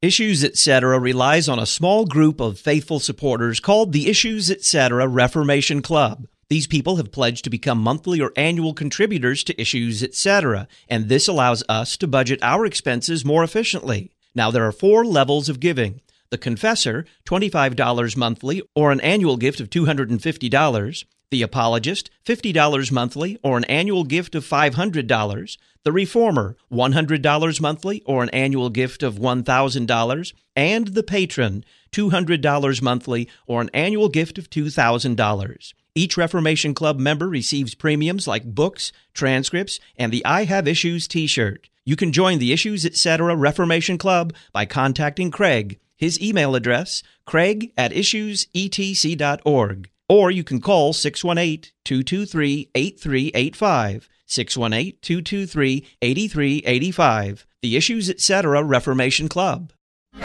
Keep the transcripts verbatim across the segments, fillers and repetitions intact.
Issues Etc. relies on a small group of faithful supporters called the Issues Etc. Reformation Club. These people have pledged to become monthly or annual contributors to Issues Etc., and this allows us to budget our expenses more efficiently. Now, there are four levels of giving. The Confessor, twenty-five dollars monthly, or an annual gift of two hundred fifty dollars. The Apologist, fifty dollars monthly, or an annual gift of five hundred dollars. The Reformer, one hundred dollars monthly, or an annual gift of one thousand dollars. And the Patron, two hundred dollars monthly, or an annual gift of two thousand dollars. Each Reformation Club member receives premiums like books, transcripts, and the I Have Issues t-shirt. You can join the Issues Etc. Reformation Club by contacting Craig. His email address, craig at issues e t c dot org. Or you can call six one eight, two two three, eight three eight five, six one eight, two two three, eight three eight five. The Issues Etc. Reformation Club.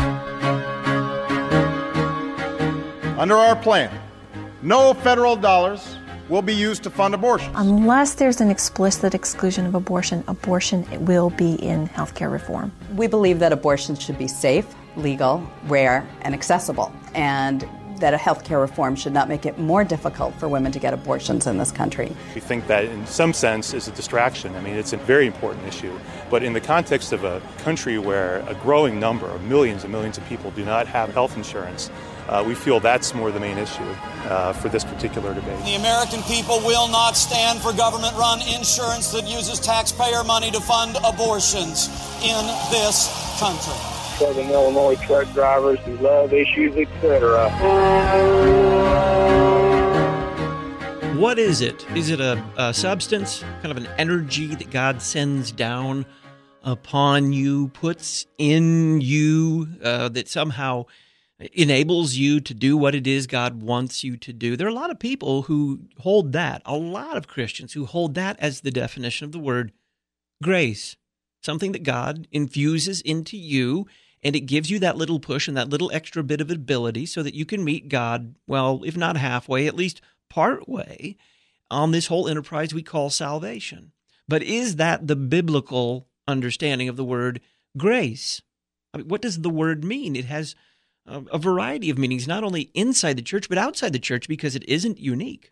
Under our plan, no federal dollars will be used to fund abortion. Unless there's an explicit exclusion of abortion, abortion will be in healthcare reform. We believe that abortions should be safe, legal, rare, and accessible, and that a healthcare reform should not make it more difficult for women to get abortions in this country. We think that in some sense is a distraction. I mean, it's a very important issue. But in the context of a country where a growing number of millions and millions of people do not have health insurance, uh, we feel that's more the main issue uh, for this particular debate. The American people will not stand for government-run insurance that uses taxpayer money to fund abortions in this country. Southern Illinois truck drivers who love Issues Etc. What is it? Is it a, a substance, kind of an energy that God sends down upon you, puts in you, uh, that somehow enables you to do what it is God wants you to do? There are a lot of people who hold that, a lot of Christians who hold that as the definition of the word grace, something that God infuses into you, and it gives you that little push and that little extra bit of ability so that you can meet God, well, if not halfway, at least part way on this whole enterprise we call salvation. But is that the biblical understanding of the word grace? I mean, what does the word mean? It has a, a variety of meanings, not only inside the church, but outside the church, because it isn't unique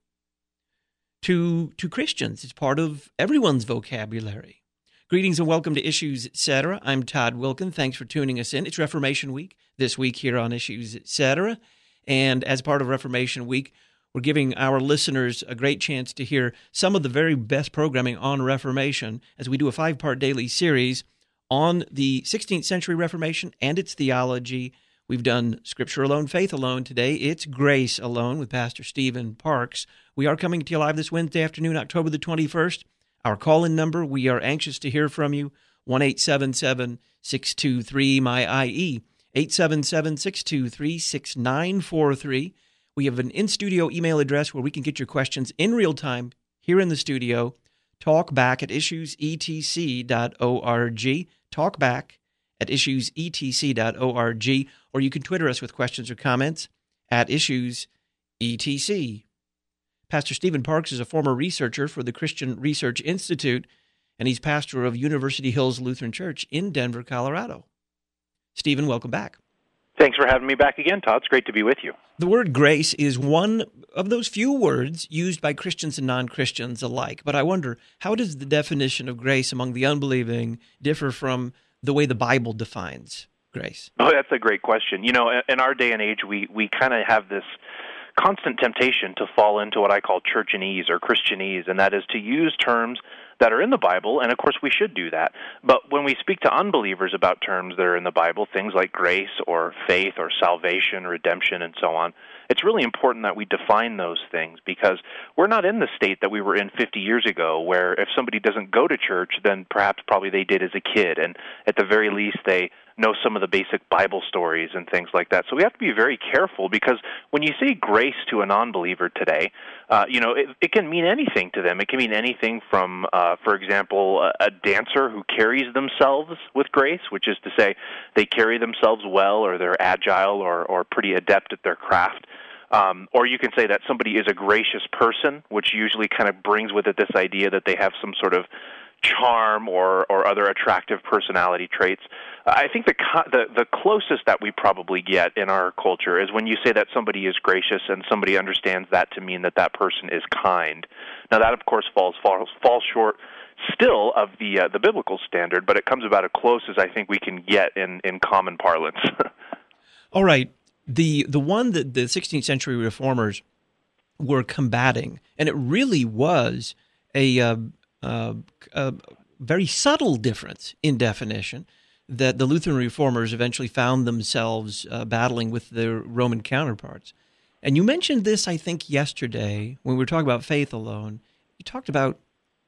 to, to Christians. It's part of everyone's vocabulary. Greetings and welcome to Issues Etc. I'm Todd Wilkin. Thanks for tuning us in. It's Reformation Week this week here on Issues Etc. And as part of Reformation Week, we're giving our listeners a great chance to hear some of the very best programming on Reformation as we do a five-part daily series on the sixteenth century Reformation and its theology. We've done Scripture Alone, Faith Alone. Today, it's Grace Alone with Pastor Stephen Parks. We are coming to you live this Wednesday afternoon, October the twenty-first. Our call-in number, we are anxious to hear from you, one eight seven seven, six two three, M Y I E, eight seven seven, six two three, six nine four three. We have an in-studio email address where we can get your questions in real time here in the studio, talkback at issues e t c dot org, talkback at issues e t c dot org, or you can Twitter us with questions or comments at issues e t c. Pastor Stephen Parks is a former researcher for the Christian Research Institute, and he's pastor of University Hills Lutheran Church in Denver, Colorado. Stephen, welcome back. Thanks for having me back again, Todd. It's great to be with you. The word grace is one of those few words used by Christians and non-Christians alike, but I wonder, how does the definition of grace among the unbelieving differ from the way the Bible defines grace? Oh, that's a great question. You know, in our day and age, we, we kind of have this constant temptation to fall into what I call churchanese or Christianese, and that is to use terms that are in the Bible, and of course we should do that. But when we speak to unbelievers about terms that are in the Bible, things like grace or faith or salvation, redemption, and so on, it's really important that we define those things, because we're not in the state that we were in fifty years ago, where if somebody doesn't go to church, then perhaps probably they did as a kid, and at the very least they know some of the basic Bible stories and things like that. So we have to be very careful, because when you say grace to a non-believer today, uh, you know, it, it can mean anything to them. It can mean anything from, uh, for example, a, a dancer who carries themselves with grace, which is to say they carry themselves well, or they're agile, or, or pretty adept at their craft. Um, or you can say that somebody is a gracious person, which usually kind of brings with it this idea that they have some sort of charm or, or other attractive personality traits. I think the, the the closest that we probably get in our culture is when you say that somebody is gracious and somebody understands that to mean that that person is kind. Now that, of course, falls falls, falls short still of the uh, the biblical standard, but it comes about as close as I think we can get in, in common parlance. All right. The the one that the sixteenth century reformers were combating, and it really was a, uh, uh, a very subtle difference in definition that the Lutheran reformers eventually found themselves uh, battling with their Roman counterparts. And you mentioned this, I think, yesterday when we were talking about faith alone. You talked about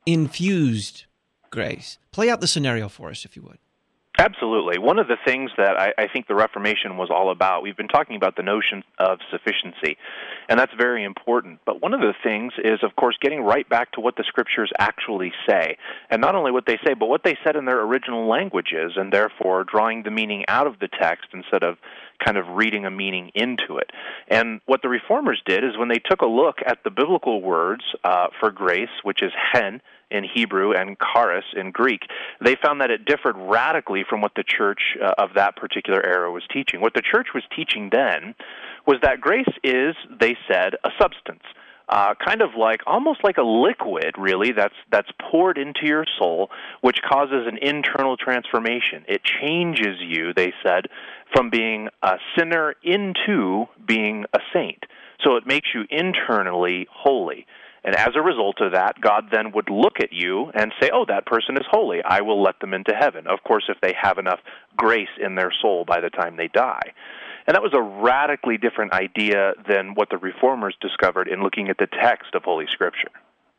infused grace. Play out the scenario for us, if you would. Absolutely. One of the things that I, I think the Reformation was all about, we've been talking about the notion of sufficiency, and that's very important. But one of the things is, of course, getting right back to what the Scriptures actually say. And not only what they say, but what they said in their original languages, and therefore drawing the meaning out of the text instead of kind of reading a meaning into it. And what the Reformers did is when they took a look at the biblical words uh, for grace, which is hen in Hebrew and charis in Greek, they found that it differed radically from what the church uh, of that particular era was teaching. What the church was teaching then was that grace is, they said, a substance. Uh, kind of like, almost like a liquid, really, that's that's poured into your soul, which causes an internal transformation. It changes you, they said, from being a sinner into being a saint. So it makes you internally holy. And as a result of that, God then would look at you and say, oh, that person is holy. I will let them into heaven. Of course, if they have enough grace in their soul by the time they die. And that was a radically different idea than what the Reformers discovered in looking at the text of Holy Scripture.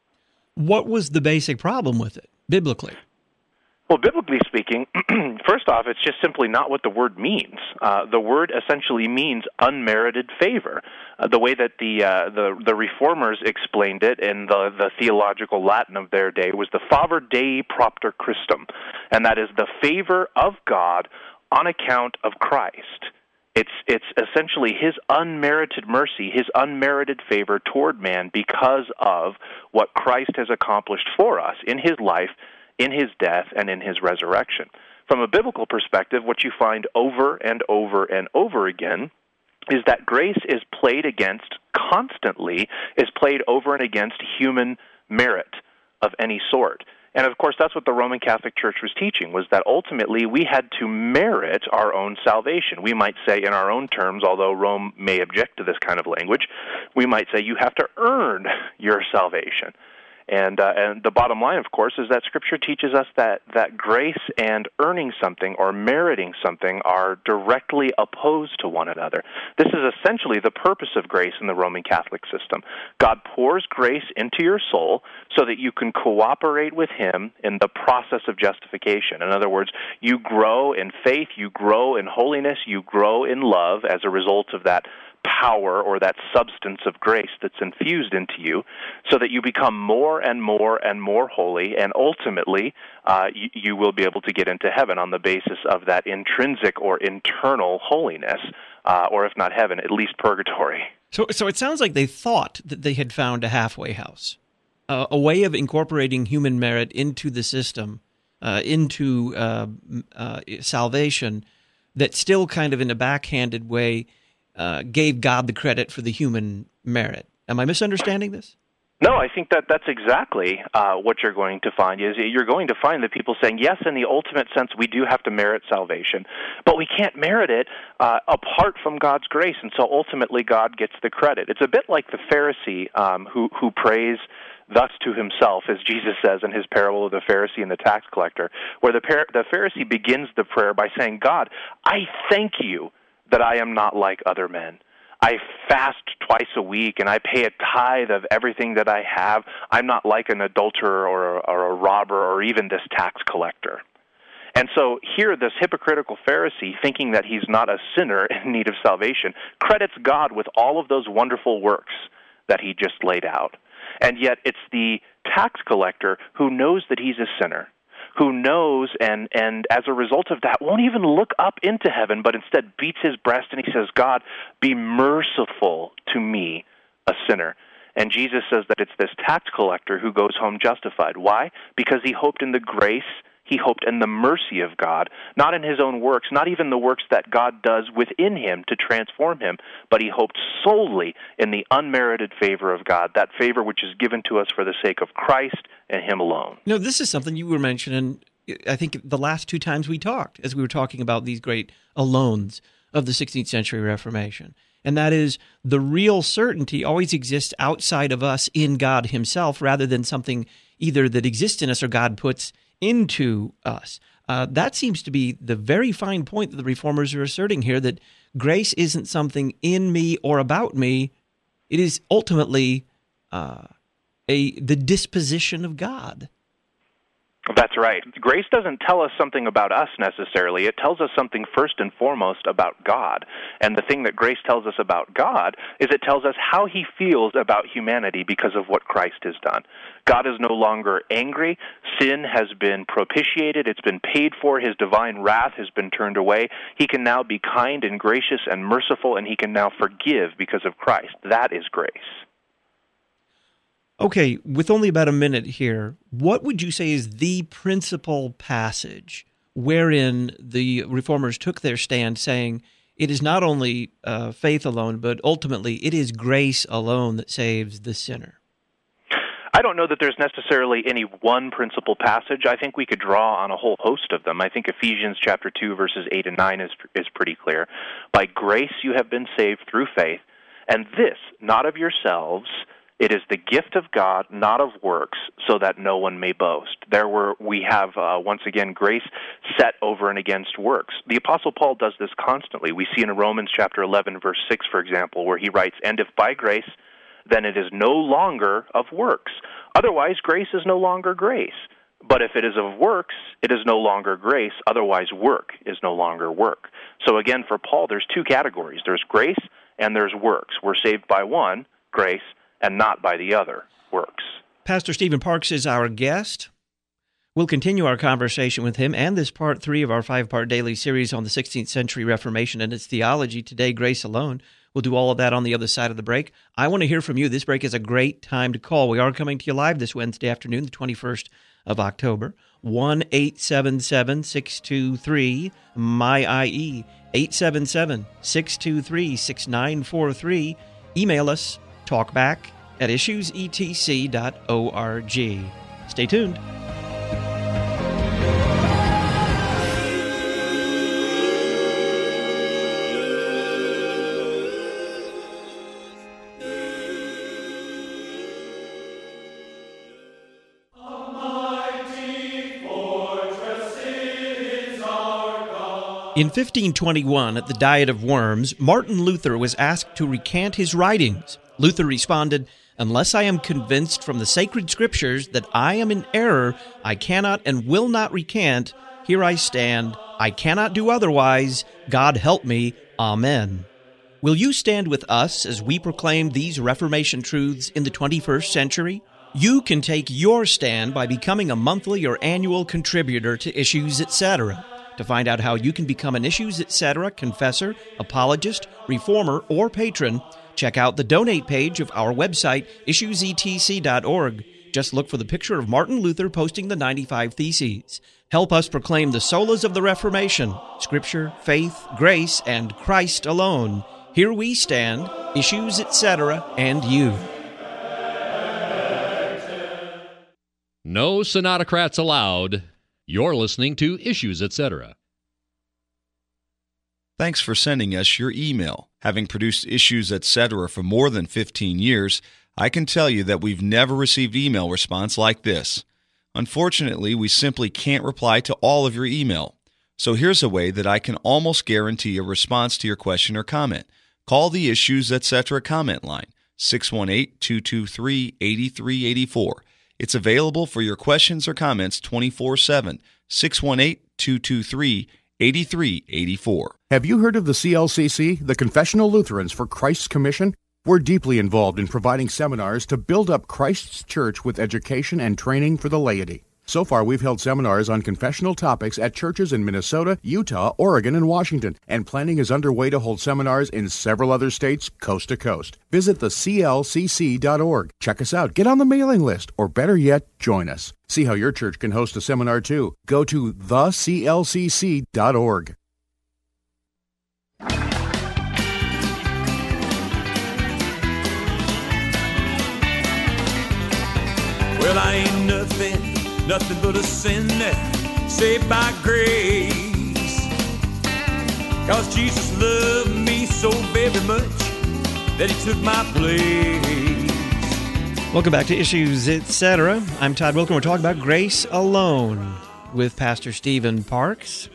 What was the basic problem with it, biblically? Well, biblically speaking, first off, it's just simply not what the word means. Uh, the word essentially means unmerited favor. Uh, the way that the, uh, the the Reformers explained it in the, the theological Latin of their day was the favor Dei propter Christum, and that is the favor of God on account of Christ. It's it's essentially His unmerited mercy, His unmerited favor toward man because of what Christ has accomplished for us in His life, in His death, and in His resurrection. From a biblical perspective, what you find over and over and over again is that grace is played against, constantly, is played over and against human merit of any sort. And of course, that's what the Roman Catholic Church was teaching, was that ultimately we had to merit our own salvation. We might say in our own terms, although Rome may object to this kind of language, we might say you have to earn your salvation. And uh, and the bottom line, of course, is that Scripture teaches us that, that grace and earning something or meriting something are directly opposed to one another. This is essentially the purpose of grace in the Roman Catholic system. God pours grace into your soul so that you can cooperate with Him in the process of justification. In other words, you grow in faith, you grow in holiness, you grow in love as a result of that power or that substance of grace that's infused into you, so that you become more and more and more holy, and ultimately uh, you, you will be able to get into heaven on the basis of that intrinsic or internal holiness, uh, or if not heaven, at least purgatory. So, so it sounds like they thought that they had found a halfway house, uh, a way of incorporating human merit into the system, uh, into uh, uh, salvation, that still kind of in a backhanded way Uh, gave God the credit for the human merit. Am I misunderstanding this? No, I think that that's exactly uh, what you're going to find. Is you're going to find that people saying, yes, in the ultimate sense, we do have to merit salvation, but we can't merit it uh, apart from God's grace, and so ultimately God gets the credit. It's a bit like the Pharisee um, who, who prays thus to himself, as Jesus says in his parable of the Pharisee and the tax collector, where the, par- the Pharisee begins the prayer by saying, God, I thank you that I am not like other men. I fast twice a week, and I pay a tithe of everything that I have. I'm not like an adulterer or a, or a robber or even this tax collector. And so here, this hypocritical Pharisee, thinking that he's not a sinner in need of salvation, credits God with all of those wonderful works that he just laid out. And yet it's the tax collector who knows that he's a sinner, who knows and, and as a result of that won't even look up into heaven, but instead beats his breast and he says, God, be merciful to me, a sinner. And Jesus says that it's this tax collector who goes home justified. Why? Because he hoped in the grace, he hoped in the mercy of God, not in his own works, not even the works that God does within him to transform him, but he hoped solely in the unmerited favor of God, that favor which is given to us for the sake of Christ and him alone. You know, this is something you were mentioning, I think, the last two times we talked, as we were talking about these great alones of the sixteenth century Reformation. And that is, the real certainty always exists outside of us in God himself, rather than something either that exists in us or God puts into us. Uh, that seems to be the very fine point that the Reformers are asserting here, that grace isn't something in me or about me. It is ultimately uh, a the disposition of God. That's right. Grace doesn't tell us something about us necessarily. It tells us something first and foremost about God. And the thing that grace tells us about God is it tells us how he feels about humanity because of what Christ has done. God is no longer angry. Sin has been propitiated. It's been paid for. His divine wrath has been turned away. He can now be kind and gracious and merciful, and he can now forgive because of Christ. That is grace. Okay, with only about a minute here, what would you say is the principal passage wherein the Reformers took their stand saying it is not only uh, faith alone, but ultimately it is grace alone that saves the sinner? I don't know that there's necessarily any one principal passage. I think we could draw on a whole host of them. I think Ephesians chapter two, verses eight and nine is is pretty clear. By grace you have been saved through faith, and this, not of yourselves. It is the gift of God, not of works, so that no one may boast. There were, we have, uh, once again, grace set over and against works. The Apostle Paul does this constantly. We see in Romans chapter eleven, verse six, for example, where he writes, "And if by grace, then it is no longer of works. Otherwise, grace is no longer grace. But if it is of works, it is no longer grace. Otherwise, work is no longer work." So again, for Paul, there's two categories. There's grace and there's works. We're saved by one, grace, and not by the other, works. Pastor Stephen Parks is our guest. We'll continue our conversation with him and this part three of our five-part daily series on the sixteenth century Reformation and its theology. Today, grace alone. We'll do all of that on the other side of the break. I want to hear from you. This break is a great time to call. We are coming to you live this Wednesday afternoon, the twenty-first of October. one eight seven seven, six two three, M Y I E, eight seven seven, six two three, six nine four three. Email us, talkback at issues e t c dot org. Stay tuned. In fifteen twenty-one, at the Diet of Worms, Martin Luther was asked to recant his writings. Luther responded, "Unless I am convinced from the sacred scriptures that I am in error, I cannot and will not recant. Here I stand. I cannot do otherwise. God help me. Amen." Will you stand with us as we proclaim these Reformation truths in the twenty-first century? You can take your stand by becoming a monthly or annual contributor to Issues, et cetera. To find out how you can become an Issues, et cetera confessor, apologist, reformer, or patron, check out the donate page of our website, issues e t c dot org. Just look for the picture of Martin Luther posting the ninety-five Theses. Help us proclaim the solas of the Reformation, Scripture, faith, grace, and Christ alone. Here we stand, Issues, et cetera, and you. No Sonatocrats allowed. You're listening to Issues, et cetera. Thanks for sending us your email. Having produced Issues, et cetera for more than fifteen years, I can tell you that we've never received email response like this. Unfortunately, we simply can't reply to all of your email. So here's a way that I can almost guarantee a response to your question or comment. Call the Issues, et cetera comment line, six one eight, two two three, eight three eight four. It's available for your questions or comments twenty-four seven, six one eight, two two three, eight three eight four. Have you heard of the C L C C, the Confessional Lutherans for Christ's Commission? We're deeply involved in providing seminars to build up Christ's church with education and training for the laity. So far, we've held seminars on confessional topics at churches in Minnesota, Utah, Oregon, and Washington, and planning is underway to hold seminars in several other states, coast to coast. Visit the C L C C dot org. Check us out, get on the mailing list, or better yet, join us. See how your church can host a seminar too. Go to the C L C C dot org. Well, I ain't nothing, nothing but a sinner, saved by grace. 'Cause Jesus loved me so very much that he took my place. Welcome back to Issues, et cetera. I'm Todd Wilken. We're talking about grace alone with Pastor Stephen Parks.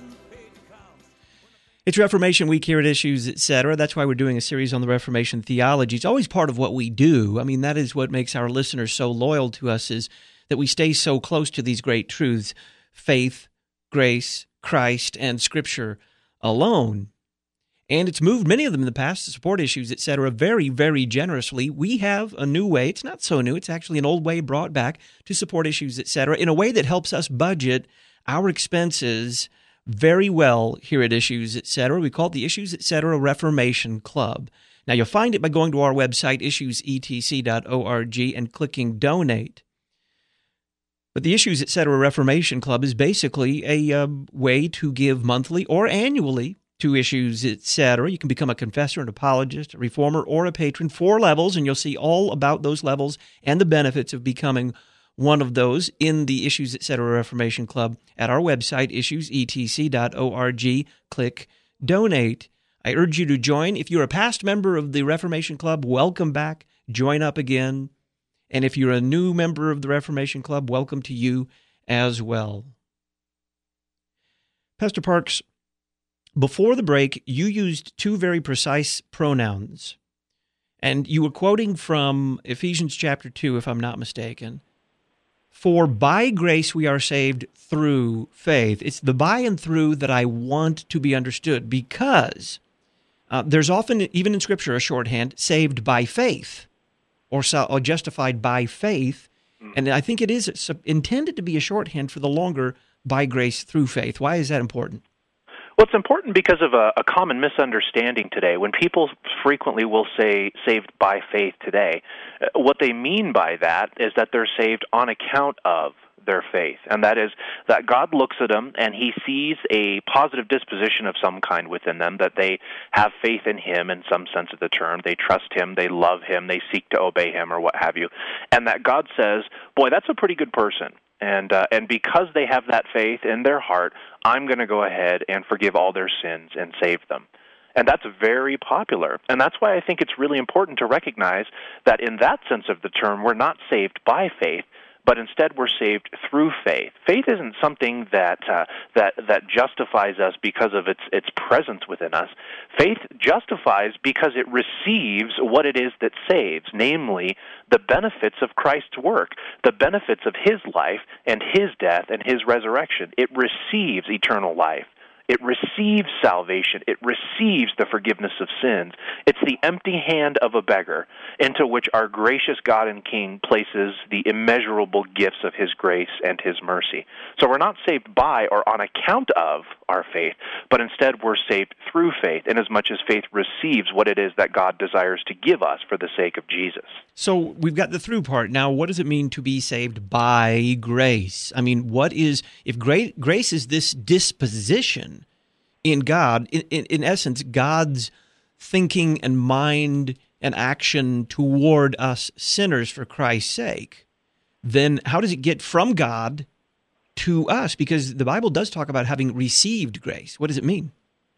It's Reformation Week here at Issues, et cetera. That's why we're doing a series on the Reformation theology. It's always part of what we do. I mean, that is what makes our listeners so loyal to us, is that we stay so close to these great truths: faith, grace, Christ, and Scripture alone. And it's moved many of them in the past to support Issues, et cetera, very, very generously. We have a new way. It's not so new. It's actually an old way brought back to support Issues, et cetera, in a way that helps us budget our expenses very well here at Issues, et cetera. We call it the Issues, et cetera. Reformation Club. Now, you'll find it by going to our website, issues e t c dot org, and clicking Donate. But the Issues, et cetera. Reformation Club is basically a uh, way to give monthly or annually to Issues, et cetera. You can become a confessor, an apologist, a reformer, or a patron. Four levels, and you'll see all about those levels and the benefits of becoming one of those in the Issues, et cetera. Reformation Club at our website, issues e t c dot org. Click Donate. I urge you to join. If you're a past member of the Reformation Club, welcome back. Join up again. And if you're a new member of the Reformation Club, welcome to you as well. Pastor Parks, before the break, you used two very precise pronouns. And you were quoting from Ephesians chapter two, if I'm not mistaken. For by grace we are saved through faith. It's the by and through that I want to be understood, because uh, there's often, even in Scripture, a shorthand, saved by faith or, so, or justified by faith. And I think it is intended to be a shorthand for the longer by grace through faith. Why is that important? Well, it's important because of a, a common misunderstanding today. When people frequently will say saved by faith today, uh, what they mean by that is that they're saved on account of their faith. And that is that God looks at them and he sees a positive disposition of some kind within them, that they have faith in him in some sense of the term. They trust him, they love him, they seek to obey him, or what have you. And that God says, boy, that's a pretty good person. And uh, and because they have that faith in their heart, I'm going to go ahead and forgive all their sins and save them. And that's very popular. And that's why I think it's really important to recognize that in that sense of the term, we're not saved by faith, but instead we're saved through faith. Faith isn't something that uh, that that justifies us because of its its presence within us. Faith justifies because it receives what it is that saves, namely the benefits of Christ's work, the benefits of his life and his death and his resurrection. It receives eternal life. It receives salvation. It receives the forgiveness of sins. It's the empty hand of a beggar into which our gracious God and King places the immeasurable gifts of his grace and his mercy. So we're not saved by or on account of our faith, but instead we're saved through faith, inasmuch as faith receives what it is that God desires to give us for the sake of Jesus. So we've got the through part. Now, what does it mean to be saved by grace? I mean, what is, if grace is this disposition in God, in, in, in essence, God's thinking and mind and action toward us sinners for Christ's sake, then how does it get from God to us? Because the Bible does talk about having received grace. What does it mean?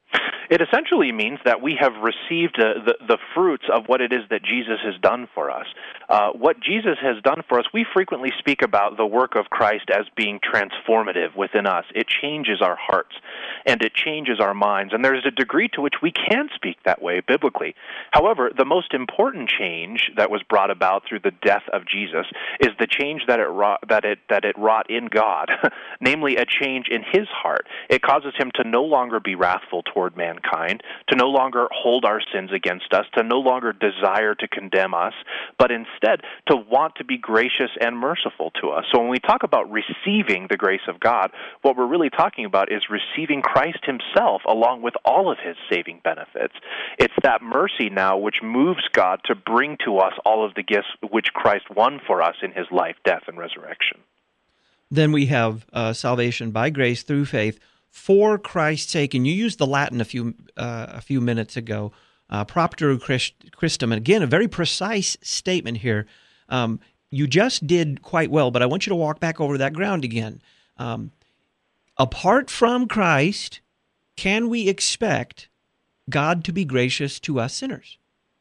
It essentially means that we have received uh, the, the fruits of what it is that Jesus has done for us. Uh, what Jesus has done for us, we frequently speak about the work of Christ as being transformative within us. It changes our hearts, and it changes our minds, and there's a degree to which we can speak that way biblically. However, the most important change that was brought about through the death of Jesus is the change that it wrought, that it, that it wrought in God, namely a change in his heart. It causes him to no longer be wrathful toward mankind. mankind, to no longer hold our sins against us, to no longer desire to condemn us, but instead to want to be gracious and merciful to us. So when we talk about receiving the grace of God, what we're really talking about is receiving Christ himself along with all of his saving benefits. It's that mercy now which moves God to bring to us all of the gifts which Christ won for us in his life, death, and resurrection. Then we have uh, salvation by grace through faith for Christ's sake. And you used the Latin a few uh, a few minutes ago, uh, propter Christ, Christum. And again, a very precise statement here. Um, you just did quite well, but I want you to walk back over that ground again. Um, apart from Christ, can we expect God to be gracious to us sinners?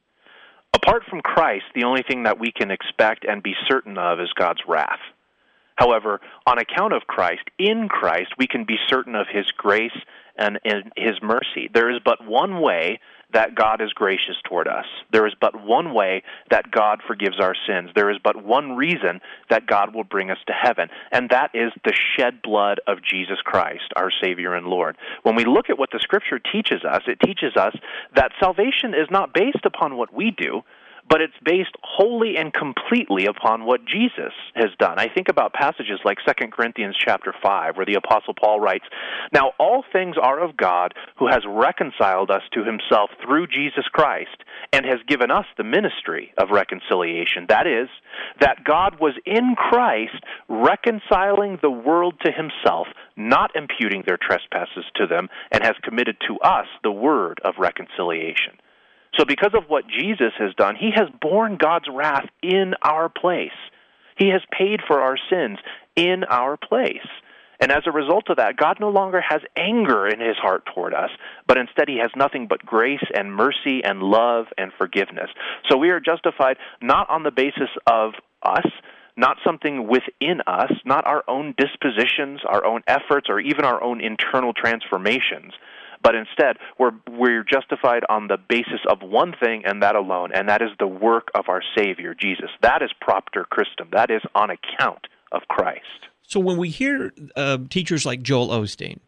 Apart from Christ, the only thing that we can expect and be certain of is God's wrath. However, on account of Christ, in Christ, we can be certain of his grace and, and his mercy. There is but one way that God is gracious toward us. There is but one way that God forgives our sins. There is but one reason that God will bring us to heaven, and that is the shed blood of Jesus Christ, our Savior and Lord. When we look at what the Scripture teaches us, it teaches us that salvation is not based upon what we do, but it's based wholly and completely upon what Jesus has done. I think about passages like Second Corinthians chapter five, where the Apostle Paul writes, "Now all things are of God, who has reconciled us to himself through Jesus Christ, and has given us the ministry of reconciliation. That is, that God was in Christ reconciling the world to himself, not imputing their trespasses to them, and has committed to us the word of reconciliation." So because of what Jesus has done, he has borne God's wrath in our place. He has paid for our sins in our place. And as a result of that, God no longer has anger in his heart toward us, but instead he has nothing but grace and mercy and love and forgiveness. So we are justified not on the basis of us, not something within us, not our own dispositions, our own efforts, or even our own internal transformations, but instead, we're, we're justified on the basis of one thing and that alone, and that is the work of our Savior, Jesus. That is propter Christum. That is on account of Christ. So when we hear uh, teachers like Joel Osteen,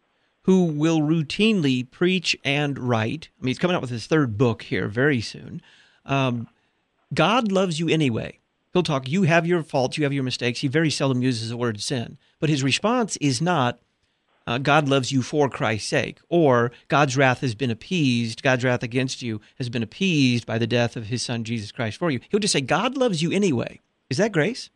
who will routinely preach and write, I mean, he's coming out with his third book here very soon, um, God loves you anyway. He'll talk, you have your faults, you have your mistakes. He very seldom uses the word sin. But his response is not, Uh, God loves you for Christ's sake, or God's wrath has been appeased, God's wrath against you has been appeased by the death of his son, Jesus Christ, for you. He'll just say, God loves you anyway. Is that grace?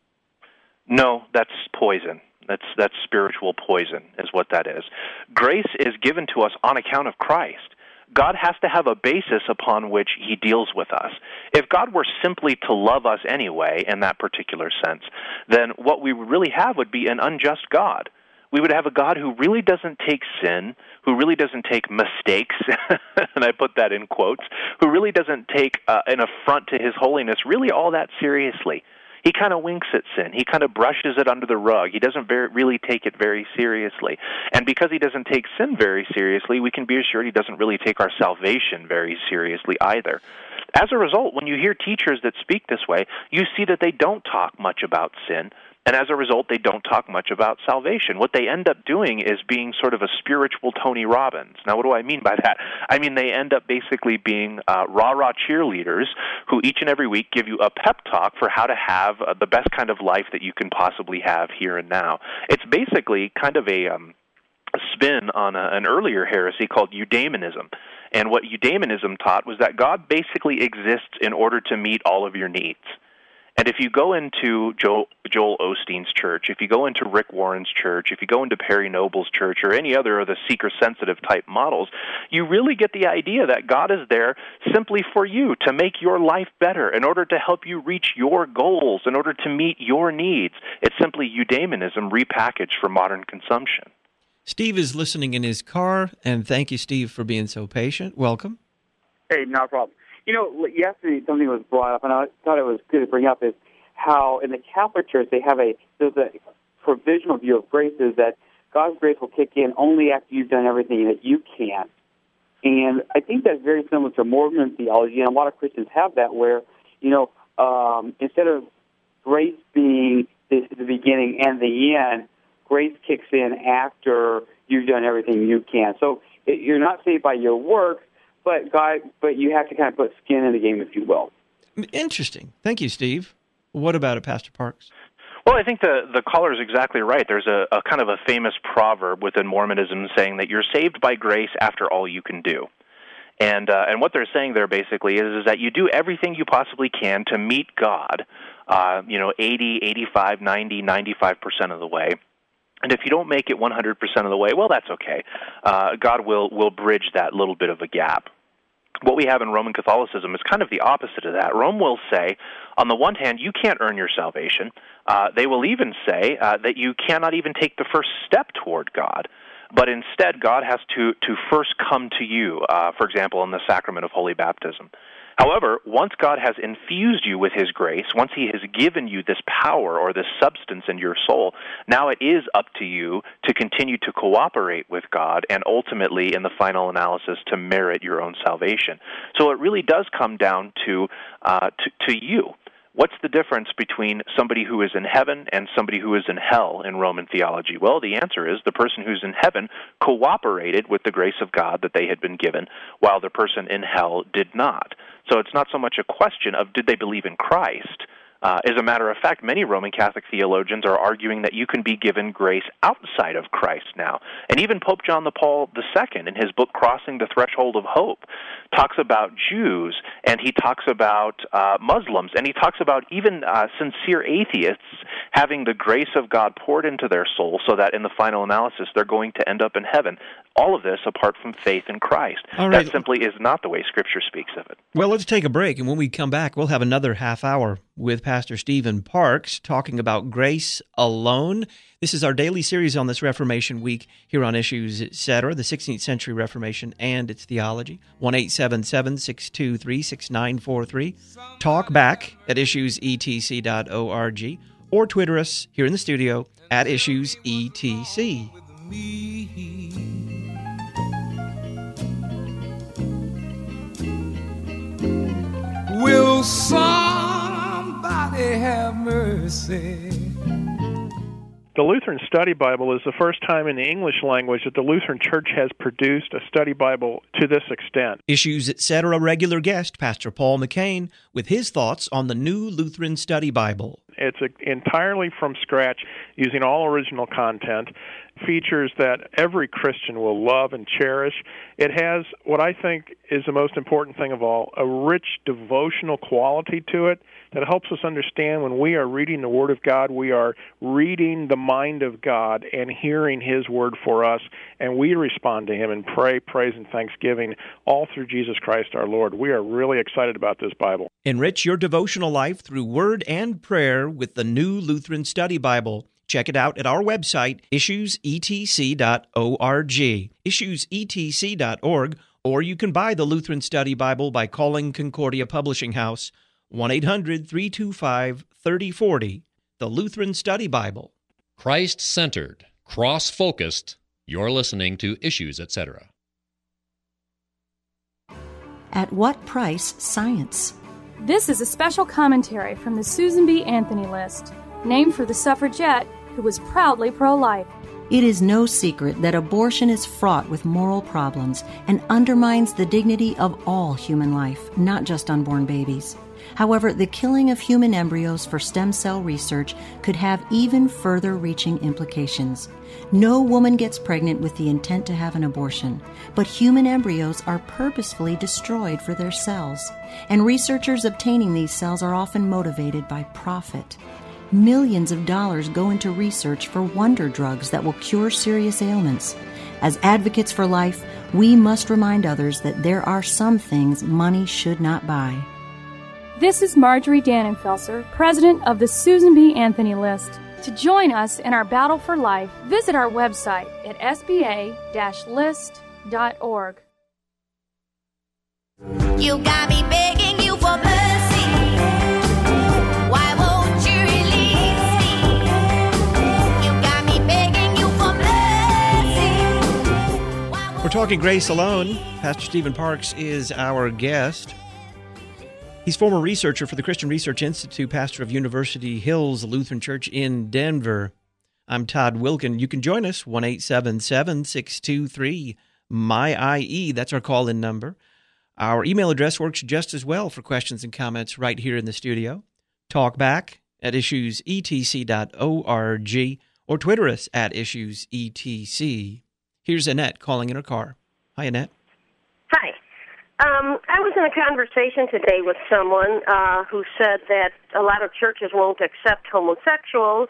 No, that's poison. That's that's spiritual poison is what that is. Grace is given to us on account of Christ. God has to have a basis upon which he deals with us. If God were simply to love us anyway in that particular sense, then what we would really have would be an unjust God. We would have a God who really doesn't take sin, who really doesn't take mistakes, and I put that in quotes, who really doesn't take uh, an affront to his holiness really all that seriously. He kind of winks at sin. He kind of brushes it under the rug. He doesn't very, really take it very seriously. And because he doesn't take sin very seriously, we can be assured he doesn't really take our salvation very seriously either. As a result, when you hear teachers that speak this way, you see that they don't talk much about sin. And as a result, they don't talk much about salvation. What they end up doing is being sort of a spiritual Tony Robbins. Now, what do I mean by that? I mean they end up basically being uh, rah-rah cheerleaders who each and every week give you a pep talk for how to have uh, the best kind of life that you can possibly have here and now. It's basically kind of a... Um, a spin on a, an earlier heresy called eudaimonism. And what eudaimonism taught was that God basically exists in order to meet all of your needs. And if you go into Joel, Joel Osteen's church, if you go into Rick Warren's church, if you go into Perry Noble's church, or any other of the seeker-sensitive type models, you really get the idea that God is there simply for you, to make your life better, in order to help you reach your goals, in order to meet your needs. It's simply eudaimonism repackaged for modern consumption. Steve is listening in his car, and thank you, Steve, for being so patient. Welcome. Hey, no problem. You know, yesterday something was brought up, and I thought it was good to bring up, is how in the Catholic Church they have a, there's a provisional view of grace is that God's grace will kick in only after you've done everything that you can. And I think that's very similar to Mormon theology, and a lot of Christians have that where, you know, um, instead of grace being the, the beginning and the end, grace kicks in after you've done everything you can. So it, you're not saved by your work, but God, but you have to kind of put skin in the game, if you will. Interesting. Thank you, Steve. What about it, Pastor Parks? Well, I think the, the caller is exactly right. There's a, a kind of a famous proverb within Mormonism saying that you're saved by grace after all you can do. And uh, and what they're saying there basically is, is that you do everything you possibly can to meet God, uh, you know, eighty, eighty-five, ninety, ninety-five percent of the way. And if you don't make it one hundred percent of the way, well, that's okay. Uh, God will, will bridge that little bit of a gap. What we have in Roman Catholicism is kind of the opposite of that. Rome will say, on the one hand, you can't earn your salvation. Uh, they will even say uh, that you cannot even take the first step toward God. But instead, God has to, to first come to you, uh, for example, in the sacrament of holy baptism. However, once God has infused you with His grace, once He has given you this power or this substance in your soul, now it is up to you to continue to cooperate with God and ultimately, in the final analysis, to merit your own salvation. So it really does come down to uh, to, to you. What's the difference between somebody who is in heaven and somebody who is in hell in Roman theology? Well, the answer is the person who's in heaven cooperated with the grace of God that they had been given, while the person in hell did not. So it's not so much a question of did they believe in Christ. Uh, as a matter of fact, many Roman Catholic theologians are arguing that you can be given grace outside of Christ now. And even Pope John Paul the Second, in his book Crossing the Threshold of Hope, talks about Jews, and he talks about uh, Muslims, and he talks about even uh, sincere atheists having the grace of God poured into their soul so that in the final analysis they're going to end up in heaven. All of this apart from faith in Christ. All right. That simply is not the way Scripture speaks of it. Well, let's take a break, and when we come back, we'll have another half hour with Pastor Stephen Parks talking about grace alone. This is our daily series on this Reformation Week here on Issues, et cetera, the sixteenth century Reformation and its theology. one eight seven seven, six two three, six nine four three. Talk back at issues e t c dot org or Twitter us here in the studio at issues e t c. Will somebody have mercy? The Lutheran Study Bible is the first time in the English language that the Lutheran Church has produced a study Bible to this extent. Issues, et cetera, regular guest, Pastor Paul McCain, with his thoughts on the new Lutheran Study Bible. It's a, entirely from scratch, using all original content, features that every Christian will love and cherish. It has what I think is the most important thing of all, a rich devotional quality to it that helps us understand when we are reading the Word of God, we are reading the mind of God and hearing His Word for us, and we respond to Him and pray, praise, and thanksgiving all through Jesus Christ our Lord. We are really excited about this Bible. Enrich your devotional life through word and prayer with the new Lutheran Study Bible. Check it out at our website, issues e t c dot org, issues e t c dot org, or you can buy the Lutheran Study Bible by calling Concordia Publishing House, one eight hundred, three two five, three oh four oh, the Lutheran Study Bible. Christ-centered, cross-focused, you're listening to Issues, et cetera. At what price science? This is a special commentary from the Susan B. Anthony List, named for the suffragette who was proudly pro-life. It is no secret that abortion is fraught with moral problems and undermines the dignity of all human life, not just unborn babies. However, the killing of human embryos for stem cell research could have even further reaching implications. No woman gets pregnant with the intent to have an abortion, but human embryos are purposefully destroyed for their cells, and researchers obtaining these cells are often motivated by profit. Millions of dollars go into research for wonder drugs that will cure serious ailments. As advocates for life, we must remind others that there are some things money should not buy. This is Marjorie Dannenfelser, president of the Susan B. Anthony List. To join us in our battle for life, visit our website at s b a dash list dot org. You got me begging you for mercy. Why won't you release me? You got me begging you for mercy. We're talking grace alone. Pastor Stephen Parks is our guest. He's former researcher for the Christian Research Institute, pastor of University Hills Lutheran Church in Denver. I'm Todd Wilkin. You can join us, one eight seven seven, six two three, M Y I E. That's our call-in number. Our email address works just as well for questions and comments right here in the studio. Talkback at issues e t c dot org or Twitter us at issues e t c. Here's Annette calling in her car. Hi, Annette. Hi. Um, I was in a conversation today with someone uh, who said that a lot of churches won't accept homosexuals,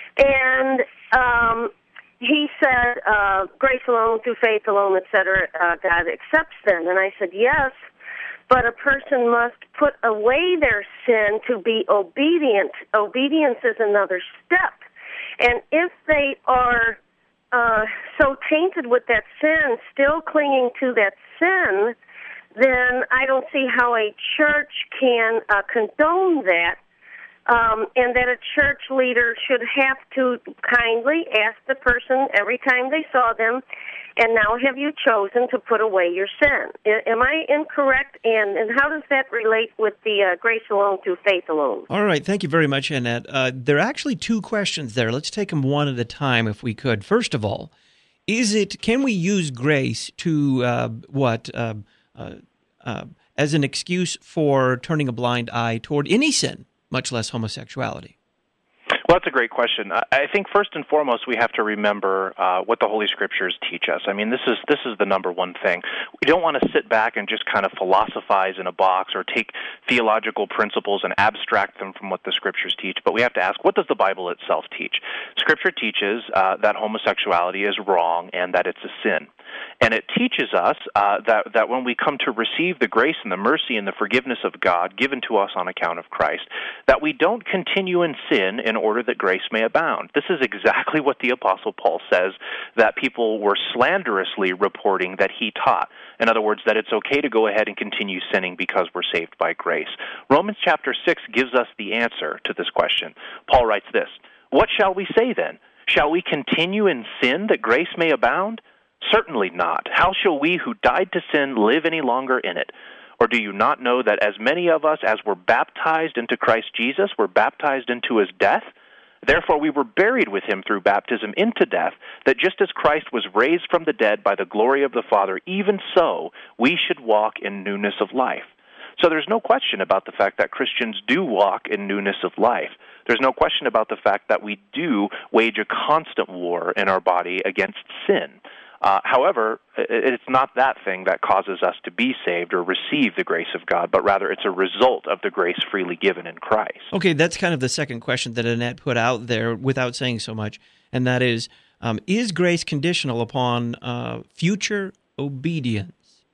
and um, he said, uh, grace alone, through faith alone, et cetera, uh, God accepts them. And I said, yes, but a person must put away their sin to be obedient. Obedience is another step. And if they are uh, so tainted with that sin, still clinging to that sin, then I don't see how a church can uh, condone that. Um, and that a church leader should have to kindly ask the person every time they saw them, and now have you chosen to put away your sin? I, am I incorrect? And, and how does that relate with the uh, grace alone through faith alone? All right. Thank you very much, Annette. Uh, there are actually two questions there. Let's take them one at a time if we could. First of all, is it can we use grace to, uh, what, uh, uh, uh, as an excuse for turning a blind eye toward any sin, much less homosexuality? Well, that's a great question. I think first and foremost we have to remember uh, what the Holy Scriptures teach us. I mean, this is this is the number one thing. We don't want to sit back and just kind of philosophize in a box or take theological principles and abstract them from what the Scriptures teach, but we have to ask, what does the Bible itself teach? Scripture teaches uh, that homosexuality is wrong and that it's a sin. And it teaches us uh, that, that when we come to receive the grace and the mercy and the forgiveness of God given to us on account of Christ, that we don't continue in sin in order that grace may abound. This is exactly what the Apostle Paul says that people were slanderously reporting that he taught. In other words, that it's okay to go ahead and continue sinning because we're saved by grace. Romans chapter six gives us the answer to this question. Paul writes this, "What shall we say then? Shall we continue in sin that grace may abound? Certainly not. How shall we who died to sin live any longer in it? Or do you not know that as many of us as were baptized into Christ Jesus were baptized into his death? Therefore we were buried with him through baptism into death, that just as Christ was raised from the dead by the glory of the Father, even so we should walk in newness of life." So there's no question about the fact that Christians do walk in newness of life. There's no question about the fact that we do wage a constant war in our body against sin. Uh, however, it's not that thing that causes us to be saved or receive the grace of God, but rather it's a result of the grace freely given in Christ. Okay, that's kind of the second question that Annette put out there without saying so much, and that is, um, is grace conditional upon uh, future obedience?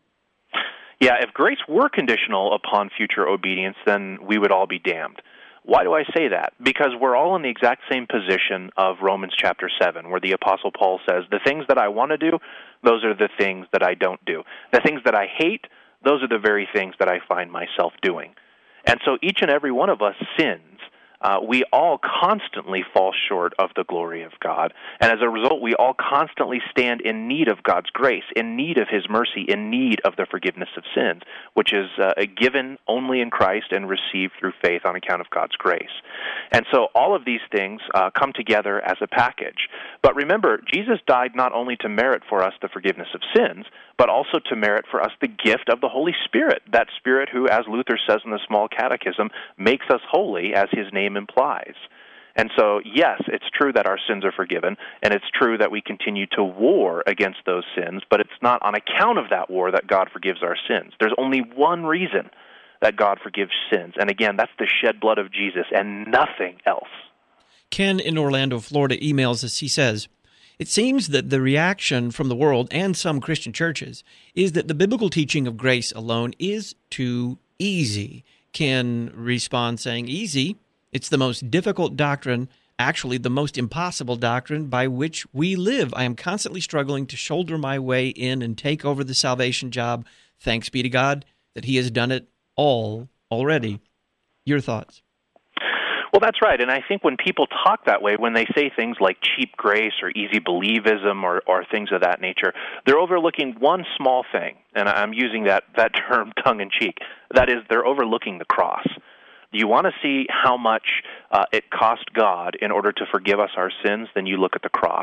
Yeah, if grace were conditional upon future obedience, then we would all be damned. Why do I say that? Because we're all in the exact same position of Romans chapter seven, where the Apostle Paul says, the things that I want to do, those are the things that I don't do. The things that I hate, those are the very things that I find myself doing. And so each and every one of us sins. Uh, we all constantly fall short of the glory of God. And as a result, we all constantly stand in need of God's grace, in need of his mercy, in need of the forgiveness of sins, which is uh, given only in Christ and received through faith on account of God's grace. And so all of these things uh, come together as a package. But remember, Jesus died not only to merit for us the forgiveness of sins, but also to merit for us the gift of the Holy Spirit, that Spirit who, as Luther says in the Small Catechism, makes us holy as his name implies. And so, yes, it's true that our sins are forgiven, and it's true that we continue to war against those sins, but it's not on account of that war that God forgives our sins. There's only one reason that God forgives sins, and again, that's the shed blood of Jesus and nothing else. Ken in Orlando, Florida emails us. He says, "It seems that the reaction from the world and some Christian churches is that the biblical teaching of grace alone is too easy." Ken responds saying, "Easy? It's the most difficult doctrine, actually the most impossible doctrine by which we live. I am constantly struggling to shoulder my way in and take over the salvation job. Thanks be to God that he has done it all already." Your thoughts? Well, that's right, and I think when people talk that way, when they say things like cheap grace or easy believism or, or things of that nature, they're overlooking one small thing, and I'm using that, that term tongue-in-cheek. That is, they're overlooking the cross. You want to see how much uh, it cost God in order to forgive us our sins, then you look at the cross.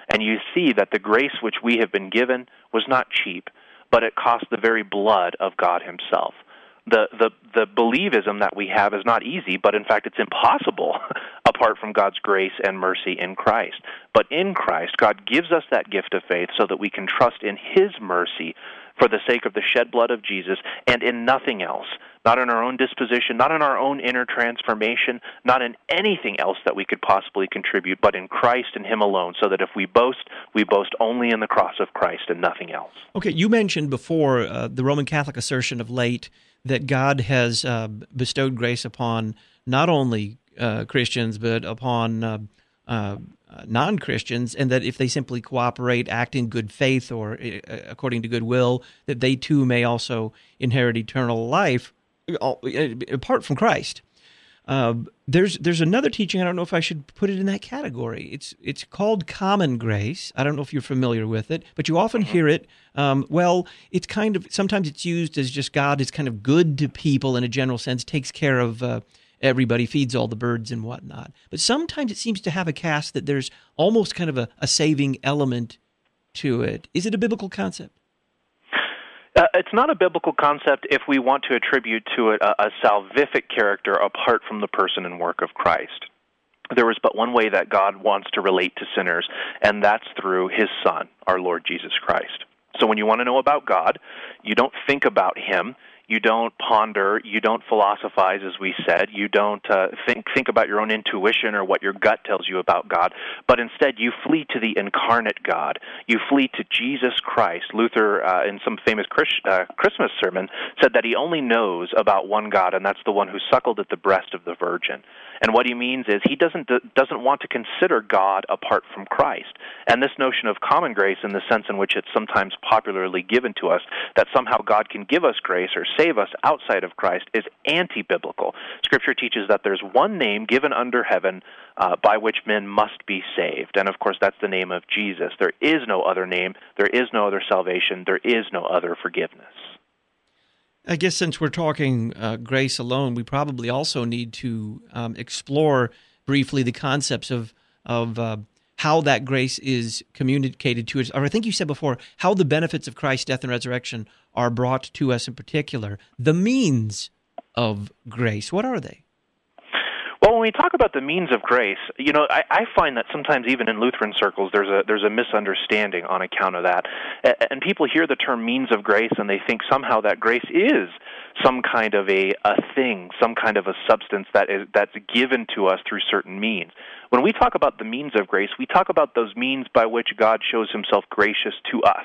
and you see that the grace which we have been given was not cheap, but it cost the very blood of God himself. The, the the believism that we have is not easy, but in fact it's impossible apart from God's grace and mercy in Christ. But in Christ, God gives us that gift of faith so that we can trust in his mercy for the sake of the shed blood of Jesus and in nothing else, not in our own disposition, not in our own inner transformation, not in anything else that we could possibly contribute, but in Christ and him alone, so that if we boast, we boast only in the cross of Christ and nothing else. Okay, you mentioned before uh, the Roman Catholic assertion of late that God has uh, bestowed grace upon not only uh, Christians, but upon uh, uh, non-Christians, and that if they simply cooperate, act in good faith or uh, according to goodwill, that they too may also inherit eternal life, uh, apart from Christ. Uh, there's there's another teaching. I don't know if I should put it in that category. It's it's called common grace. I don't know if you're familiar with it, but you often hear it. Um, well, it's kind of sometimes it's used as just God is kind of good to people in a general sense, takes care of uh, everybody, feeds all the birds and whatnot. But sometimes it seems to have a cast that there's almost kind of a, a saving element to it. Is it a biblical concept? Uh, it's not a biblical concept if we want to attribute to it a, a salvific character apart from the person and work of Christ. There is but one way that God wants to relate to sinners, and that's through his Son, our Lord Jesus Christ. So when you want to know about God, you don't think about him. You don't ponder, you don't philosophize, as we said. You don't uh, think think about your own intuition or what your gut tells you about God, but instead you flee to the incarnate God. You flee to Jesus Christ. Luther, uh, in some famous Chris, uh, Christmas sermon, said that he only knows about one God, and that's the one who suckled at the breast of the Virgin. And what he means is he doesn't doesn't want to consider God apart from Christ. And this notion of common grace, in the sense in which it's sometimes popularly given to us, that somehow God can give us grace or save us outside of Christ, is anti-biblical. Scripture teaches that there's one name given under heaven uh, by which men must be saved. And of course, that's the name of Jesus. There is no other name. There is no other salvation. There is no other forgiveness. I guess since we're talking uh, grace alone, we probably also need to um, explore briefly the concepts of of uh, how that grace is communicated to us. Or I think you said before, how the benefits of Christ's death and resurrection are brought to us in particular. The means of grace, what are they? Well, when we talk about the means of grace, you know, I, I find that sometimes even in Lutheran circles there's a there's a misunderstanding on account of that. And people hear the term means of grace and they think somehow that grace is some kind of a, a thing, some kind of a substance that is that's given to us through certain means. When we talk about the means of grace, we talk about those means by which God shows himself gracious to us.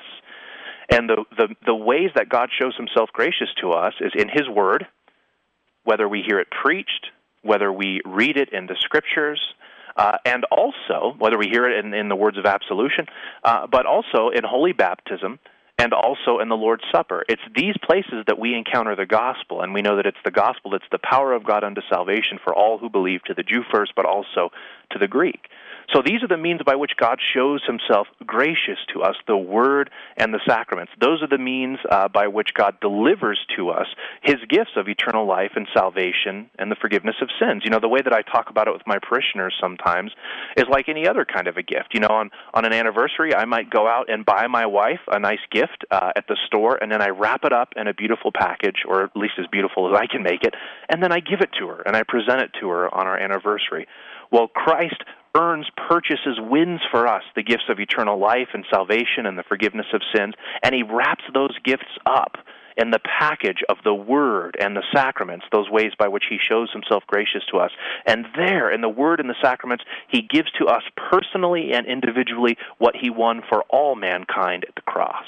And the, the, the ways that God shows himself gracious to us is in his word, whether we hear it preached, whether we read it in the Scriptures, uh, and also, whether we hear it in, in the words of absolution, uh, but also in holy baptism, and also in the Lord's Supper. It's these places that we encounter the gospel, and we know that it's the gospel that's the power of God unto salvation for all who believe, to the Jew first, but also to the Greek. So these are the means by which God shows himself gracious to us, the Word and the sacraments. Those are the means uh, by which God delivers to us his gifts of eternal life and salvation and the forgiveness of sins. You know, the way that I talk about it with my parishioners sometimes is like any other kind of a gift. You know, on, on an anniversary, I might go out and buy my wife a nice gift uh, at the store, and then I wrap it up in a beautiful package, or at least as beautiful as I can make it, and then I give it to her, and I present it to her on our anniversary. Well, Christ earns, purchases, wins for us the gifts of eternal life and salvation and the forgiveness of sins, and he wraps those gifts up in the package of the Word and the sacraments, those ways by which he shows himself gracious to us. And there, in the Word and the sacraments, he gives to us personally and individually what he won for all mankind at the cross.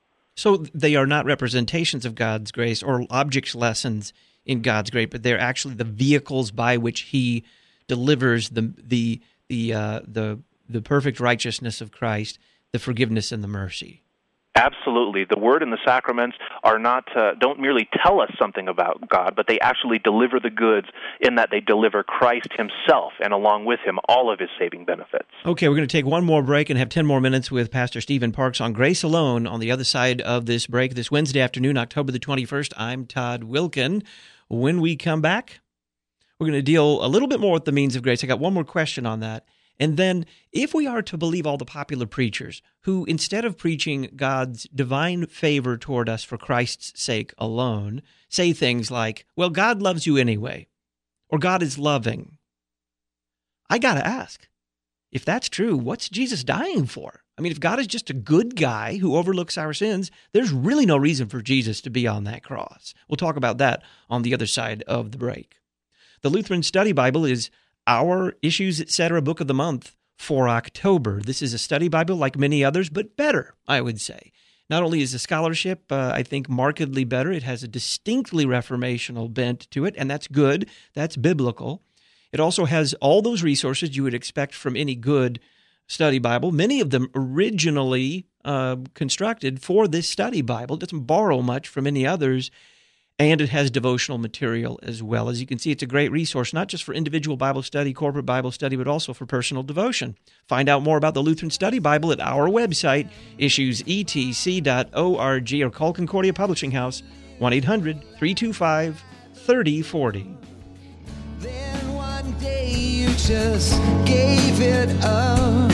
So they are not representations of God's grace or object lessons in God's grace, but they're actually the vehicles by which he delivers the the the uh, the the perfect righteousness of Christ, the forgiveness and the mercy. Absolutely. The Word and the sacraments are not uh, don't merely tell us something about God, but they actually deliver the goods in that they deliver Christ himself, and along with him, all of his saving benefits. Okay, we're going to take one more break and have ten more minutes with Pastor Stephen Parks on Grace Alone. On the other side of this break, this Wednesday afternoon, October the twenty-first, I'm Todd Wilkin. When we come back, we're going to deal a little bit more with the means of grace. I got one more question on that. And then, if we are to believe all the popular preachers who, instead of preaching God's divine favor toward us for Christ's sake alone, say things like, well, God loves you anyway, or God is loving, I got to ask, if that's true, what's Jesus dying for? I mean, if God is just a good guy who overlooks our sins, there's really no reason for Jesus to be on that cross. We'll talk about that on the other side of the break. The Lutheran Study Bible is our Issues Etc. book of the month for October. This is a study Bible like many others, but better, I would say. Not only is the scholarship, uh, I think, markedly better, it has a distinctly reformational bent to it, and that's good. That's biblical. It also has all those resources you would expect from any good study Bible, many of them originally uh, constructed for this study Bible. It doesn't borrow much from any others, and it has devotional material as well. As you can see, it's a great resource, not just for individual Bible study, corporate Bible study, but also for personal devotion. Find out more about the Lutheran Study Bible at our website, issues e t c dot org, or call Concordia Publishing House, one eight hundred, three two five, three oh four oh. Then one day you just gave it up,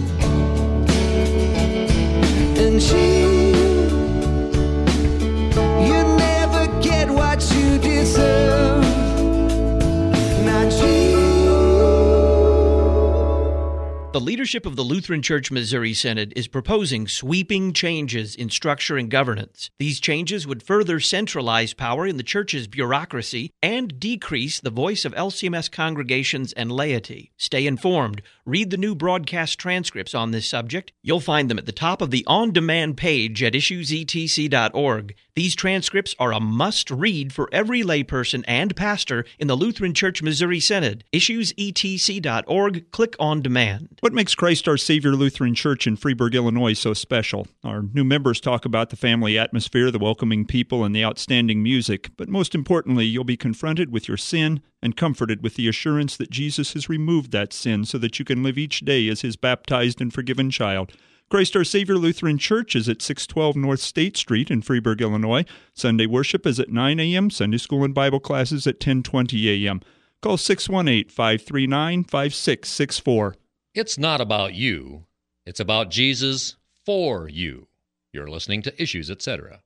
and she, you never get what you deserve. Now she. The leadership of the Lutheran Church Missouri Synod is proposing sweeping changes in structure and governance. These changes would further centralize power in the church's bureaucracy and decrease the voice of L C M S congregations and laity. Stay informed. Read the new broadcast transcripts on this subject. You'll find them at the top of the on-demand page at issues e t c dot org. These transcripts are a must-read for every layperson and pastor in the Lutheran Church Missouri Synod. issues e t c dot org. Click on demand. What makes Christ Our Savior Lutheran Church in Freeburg, Illinois so special? Our new members talk about the family atmosphere, the welcoming people, and the outstanding music. But most importantly, you'll be confronted with your sin and comforted with the assurance that Jesus has removed that sin so that you can live each day as His baptized and forgiven child. Christ Our Savior Lutheran Church is at six twelve North State Street in Freeburg, Illinois. Sunday worship is at nine a.m., Sunday school and Bible classes at ten twenty a.m. Call six one eight, five three nine, five six six four. It's not about you. It's about Jesus for you. You're listening to Issues, et cetera.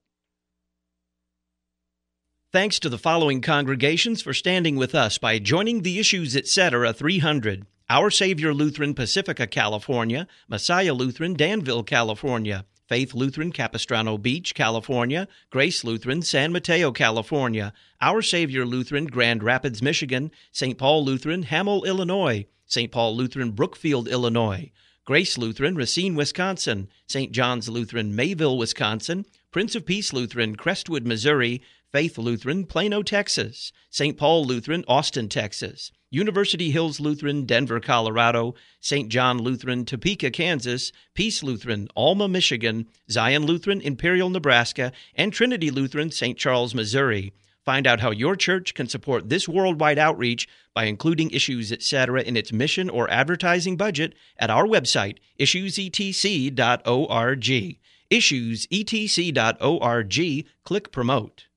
Thanks to the following congregations for standing with us by joining the Issues, et cetera. three hundred. Our Savior Lutheran, Pacifica, California. Messiah Lutheran, Danville, California. Faith Lutheran, Capistrano Beach, California. Grace Lutheran, San Mateo, California. Our Savior Lutheran, Grand Rapids, Michigan. Saint Paul Lutheran, Hamel, Illinois. Saint Paul Lutheran, Brookfield, Illinois. Grace Lutheran, Racine, Wisconsin. Saint John's Lutheran, Mayville, Wisconsin. Prince of Peace Lutheran, Crestwood, Missouri. Faith Lutheran, Plano, Texas. Saint Paul Lutheran, Austin, Texas. University Hills Lutheran, Denver, Colorado. Saint John Lutheran, Topeka, Kansas. Peace Lutheran, Alma, Michigan. Zion Lutheran, Imperial, Nebraska. And Trinity Lutheran, Saint Charles, Missouri. Find out how your church can support this worldwide outreach by including Issues, et cetera in its mission or advertising budget at our website, issues e t c dot org. issues e t c dot org. Click Promote.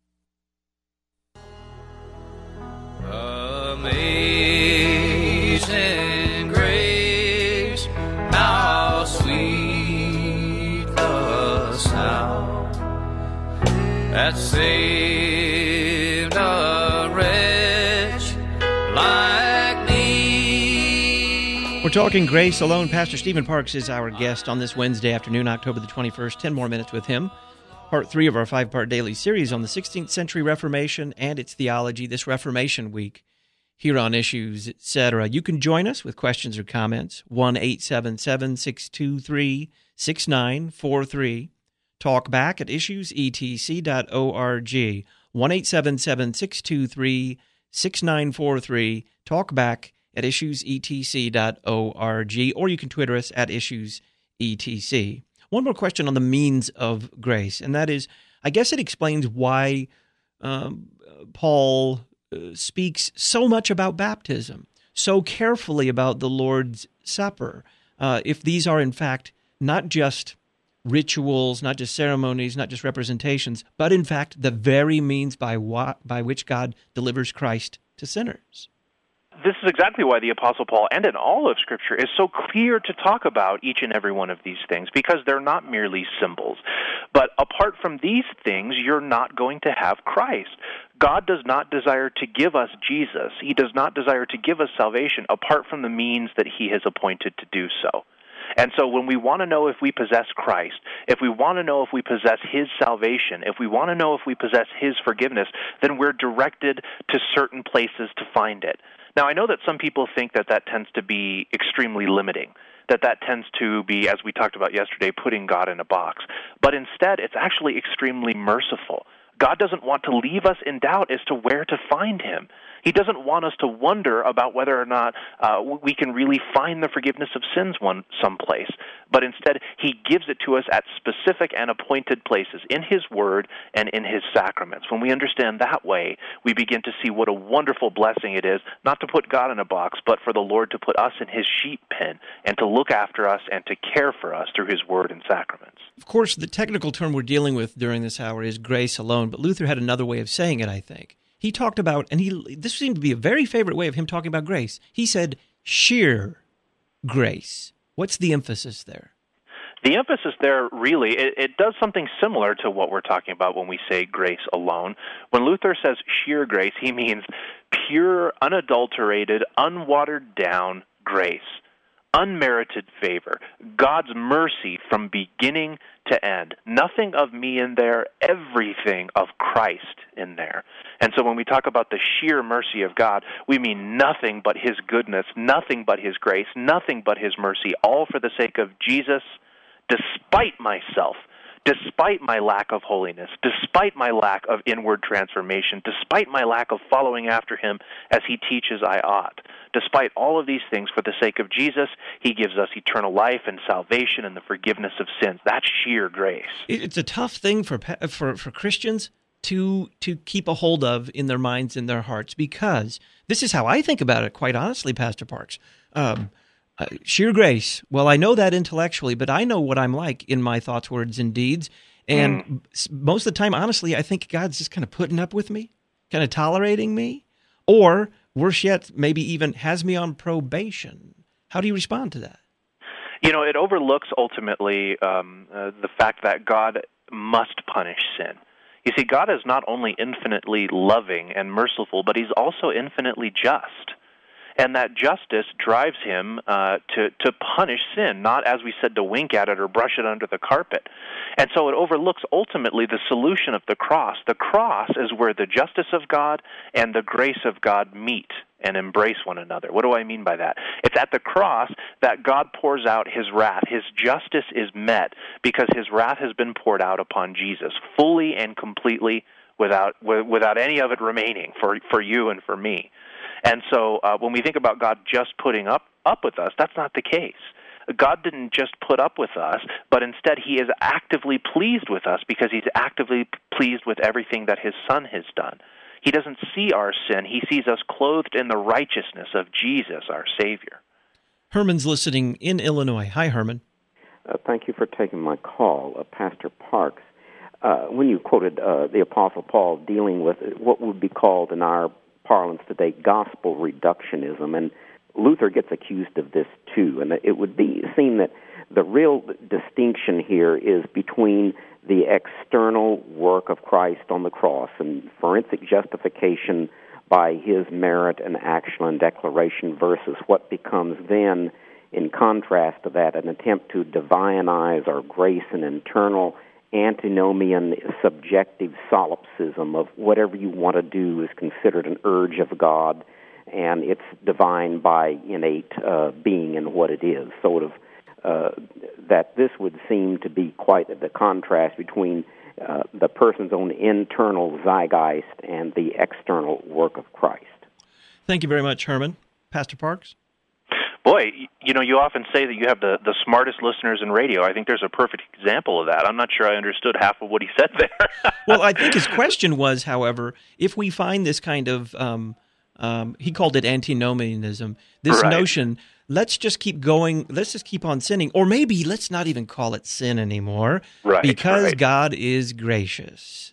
Amazing grace, how sweet the sound that saved a wretch like me. We're talking grace alone. Pastor Stephen Parks is our guest on this Wednesday afternoon, October the twenty-first. Ten more minutes with him. Part three of our five-part daily series on the sixteenth century Reformation and its theology this Reformation week here on Issues, et cetera. You can join us with questions or comments, one eight seven seven, six two three, six nine four three. Talk back at issues e t c dot org, one eight seven seven, six two three, six nine four three. Talk back at issues e t c dot org, or you can Twitter us at issues e t c. One more question on the means of grace, and that is, I guess it explains why um, Paul uh, speaks so much about baptism, so carefully about the Lord's Supper, uh, if these are in fact not just rituals, not just ceremonies, not just representations, but in fact the very means by wa- by which God delivers Christ to sinners. this is exactly why the Apostle Paul, and in all of Scripture, is so clear to talk about each and every one of these things, because they're not merely symbols. But apart from these things, you're not going to have Christ. God does not desire to give us Jesus. He does not desire to give us salvation apart from the means that he has appointed to do so. And so when we want to know if we possess Christ, if we want to know if we possess his salvation, if we want to know if we possess his forgiveness, then we're directed to certain places to find it. Now, I know that some people think that that tends to be extremely limiting, that that tends to be, as we talked about yesterday, putting God in a box. But instead, it's actually extremely merciful. God doesn't want to leave us in doubt as to where to find him. He doesn't want us to wonder about whether or not uh, we can really find the forgiveness of sins one someplace. But instead, he gives it to us at specific and appointed places in his word and in his sacraments. When we understand that way, we begin to see what a wonderful blessing it is, not to put God in a box, but for the Lord to put us in his sheep pen and to look after us and to care for us through his word and sacraments. Of course, the technical term we're dealing with during this hour is grace alone, but Luther had another way of saying it, I think. He talked about, and he this seemed to be a very favorite way of him talking about grace. He said, sheer grace. What's the emphasis there? The emphasis there, really, it, it does something similar to what we're talking about when we say grace alone. When Luther says sheer grace, he means pure, unadulterated, unwatered down grace. Unmerited favor, God's mercy from beginning to end. Nothing of me in there, everything of Christ in there. And so when we talk about the sheer mercy of God, we mean nothing but his goodness, nothing but his grace, nothing but his mercy, all for the sake of Jesus, despite myself, despite my lack of holiness, despite my lack of inward transformation, despite my lack of following after him as he teaches I ought. Despite all of these things, for the sake of Jesus, he gives us eternal life and salvation and the forgiveness of sins. That's sheer grace. It's a tough thing for for, for Christians to to keep a hold of in their minds and their hearts, because this is how I think about it, quite honestly, Pastor Parks. Um, uh, sheer grace. Well, I know that intellectually, but I know what I'm like in my thoughts, words, and deeds. And mm. most of the time, honestly, I think God's just kind of putting up with me, kind of tolerating me, or worse yet, maybe even has me on probation. How do you respond to that? You know, it overlooks ultimately um, uh, the fact that God must punish sin. You see, God is not only infinitely loving and merciful, but he's also infinitely just. And that justice drives him uh, to, to punish sin, not, as we said, to wink at it or brush it under the carpet. And so it overlooks ultimately the solution of the cross. The cross is where the justice of God and the grace of God meet and embrace one another. What do I mean by that? It's at the cross that God pours out his wrath. His justice is met because his wrath has been poured out upon Jesus fully and completely, without without any of it remaining for, for you and for me. And so uh, when we think about God just putting up, up with us, that's not the case. God didn't just put up with us, but instead he is actively pleased with us because he's actively pleased with everything that his Son has done. He doesn't see our sin. He sees us clothed in the righteousness of Jesus, our Savior. Herman's listening in Illinois. Hi, Herman. Uh, thank you for taking my call, uh, Pastor Parks. Uh, when you quoted uh, the Apostle Paul dealing with what would be called in our parlance today gospel reductionism, and Luther gets accused of this too, and it would be seen that the real distinction here is between the external work of Christ on the cross and forensic justification by his merit and action and declaration versus what becomes then, in contrast to that, an attempt to divinize our grace and internal antinomian subjective solipsism of whatever you want to do is considered an urge of God, and it's divine by innate uh, being and what it is. Sort of uh, that this would seem to be quite the contrast between uh, the person's own internal zeitgeist and the external work of Christ. Thank you very much, Herman. Pastor Parks? Boy, you know, you often say that you have the, the smartest listeners in radio. I think there's a perfect example of that. I'm not sure I understood half of what he said there. Well, I think his question was, however, if we find this kind of, um, um, he called it antinomianism, this right. notion, let's just keep going, let's just keep on sinning, or maybe let's not even call it sin anymore, right, because right. God is gracious.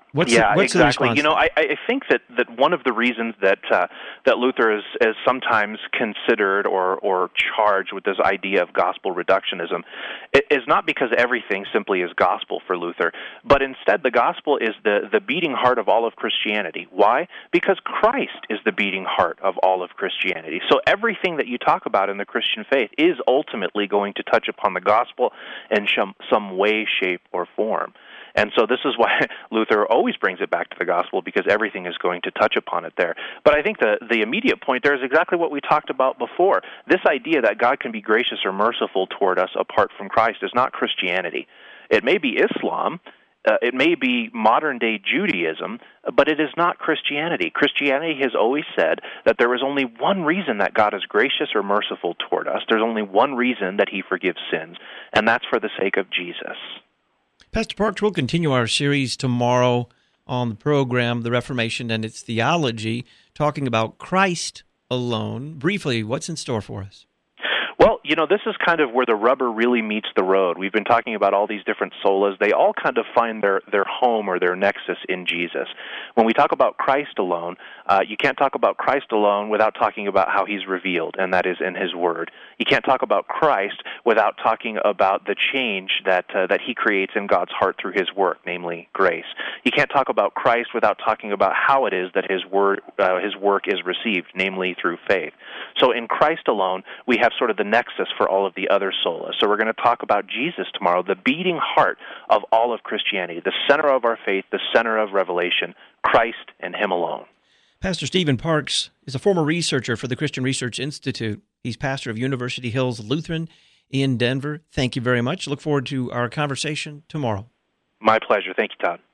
What's yeah, the, what's exactly. The you know, I, I think that, that one of the reasons that uh, that Luther is, is sometimes considered or, or charged with this idea of gospel reductionism is not because everything simply is gospel for Luther, but instead the gospel is the, the beating heart of all of Christianity. Why? Because Christ is the beating heart of all of Christianity. So everything that you talk about in the Christian faith is ultimately going to touch upon the gospel in some, some way, shape, or form. And so this is why Luther always brings it back to the gospel, because everything is going to touch upon it there. But I think the, the immediate point there is exactly what we talked about before. This idea that God can be gracious or merciful toward us apart from Christ is not Christianity. It may be Islam, uh, it may be modern-day Judaism, but it is not Christianity. Christianity has always said that there is only one reason that God is gracious or merciful toward us. There's only one reason that he forgives sins, and that's for the sake of Jesus. Pastor Parks, we'll continue our series tomorrow on the program, The Reformation and Its Theology, talking about Christ alone. Briefly, what's in store for us? Well, you know, this is kind of where the rubber really meets the road. We've been talking about all these different solas. They all kind of find their, their home or their nexus in Jesus. When we talk about Christ alone, uh, you can't talk about Christ alone without talking about how he's revealed, and that is in his word. You can't talk about Christ without talking about the change that uh, that he creates in God's heart through his work, namely grace. You can't talk about Christ without talking about how it is that his word, uh, his work is received, namely through faith. So in Christ alone, we have sort of the nexus for all of the other solas. So we're going to talk about Jesus tomorrow, the beating heart of all of Christianity, the center of our faith, the center of revelation, Christ and him alone. Pastor Stephen Parks is a former researcher for the Christian Research Institute. He's pastor of University Hills Lutheran in Denver. Thank you very much. Look forward to our conversation tomorrow. My pleasure. Thank you, Todd.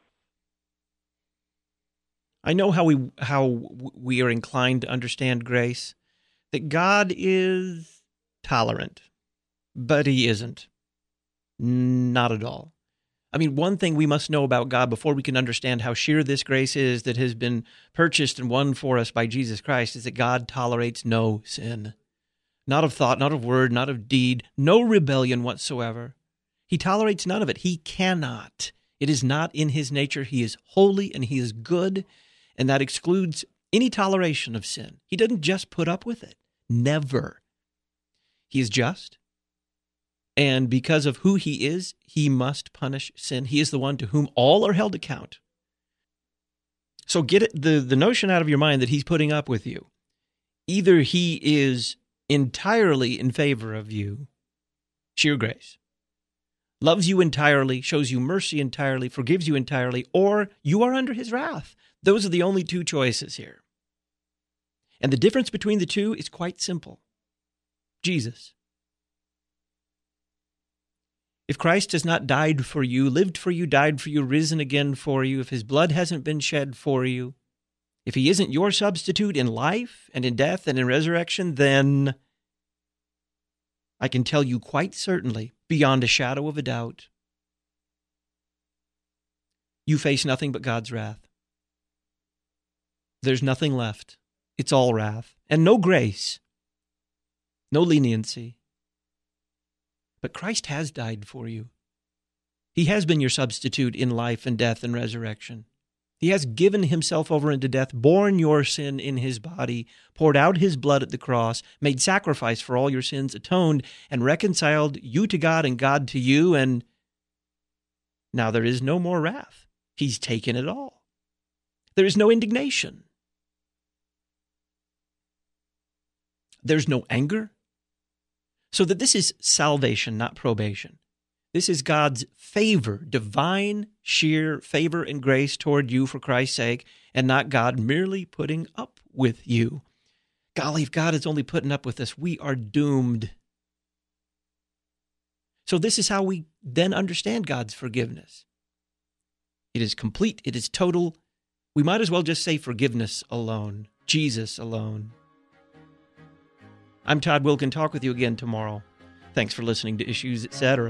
I know how we how we are inclined to understand grace, that God is tolerant, but he isn't. Not at all. I mean, one thing we must know about God before we can understand how sheer this grace is that has been purchased and won for us by Jesus Christ is that God tolerates no sin. Not of thought, not of word, not of deed, no rebellion whatsoever. He tolerates none of it. He cannot. It is not in his nature. He is holy and he is good, and that excludes any toleration of sin. He doesn't just put up with it. Never. He is just, and because of who he is, he must punish sin. He is the one to whom all are held account. So get it, the, the notion out of your mind that he's putting up with you. Either he is entirely in favor of you, sheer grace, loves you entirely, shows you mercy entirely, forgives you entirely, or you are under his wrath. Those are the only two choices here. And the difference between the two is quite simple. Jesus. If Christ has not died for you, lived for you, died for you, risen again for you, if his blood hasn't been shed for you, if he isn't your substitute in life and in death and in resurrection, then I can tell you quite certainly, beyond a shadow of a doubt, you face nothing but God's wrath. There's nothing left. It's all wrath. And no grace. No leniency. But Christ has died for you. He has been your substitute in life and death and resurrection. He has given himself over into death, borne your sin in his body, poured out his blood at the cross, made sacrifice for all your sins, atoned, and reconciled you to God and God to you, and now there is no more wrath. He's taken it all. There is no indignation. There's no anger. So that this is salvation, not probation. This is God's favor, divine, sheer favor and grace toward you for Christ's sake, and not God merely putting up with you. Golly, if God is only putting up with us, we are doomed. So this is how we then understand God's forgiveness. It is complete, it is total. We might as well just say forgiveness alone, Jesus alone. I'm Todd Wilkin. Talk with you again tomorrow. Thanks for listening to Issues, et cetera.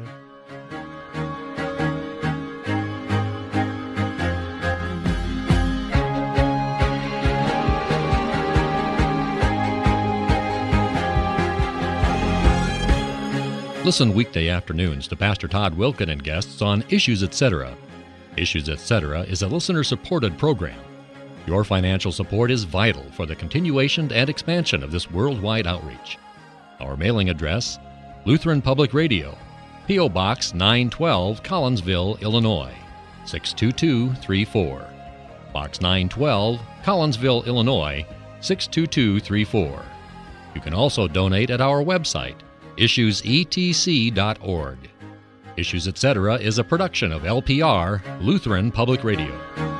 Listen weekday afternoons to Pastor Todd Wilkin and guests on Issues, et cetera. Issues Etc. is a listener-supported program. Your financial support is vital for the continuation and expansion of this worldwide outreach. Our mailing address, Lutheran Public Radio, P O. Box nine twelve, Collinsville, Illinois, six two two three four. Box nine twelve, Collinsville, Illinois, six two two three four. You can also donate at our website, issues e t c dot org. Issues Etc. is a production of L P R, Lutheran Public Radio.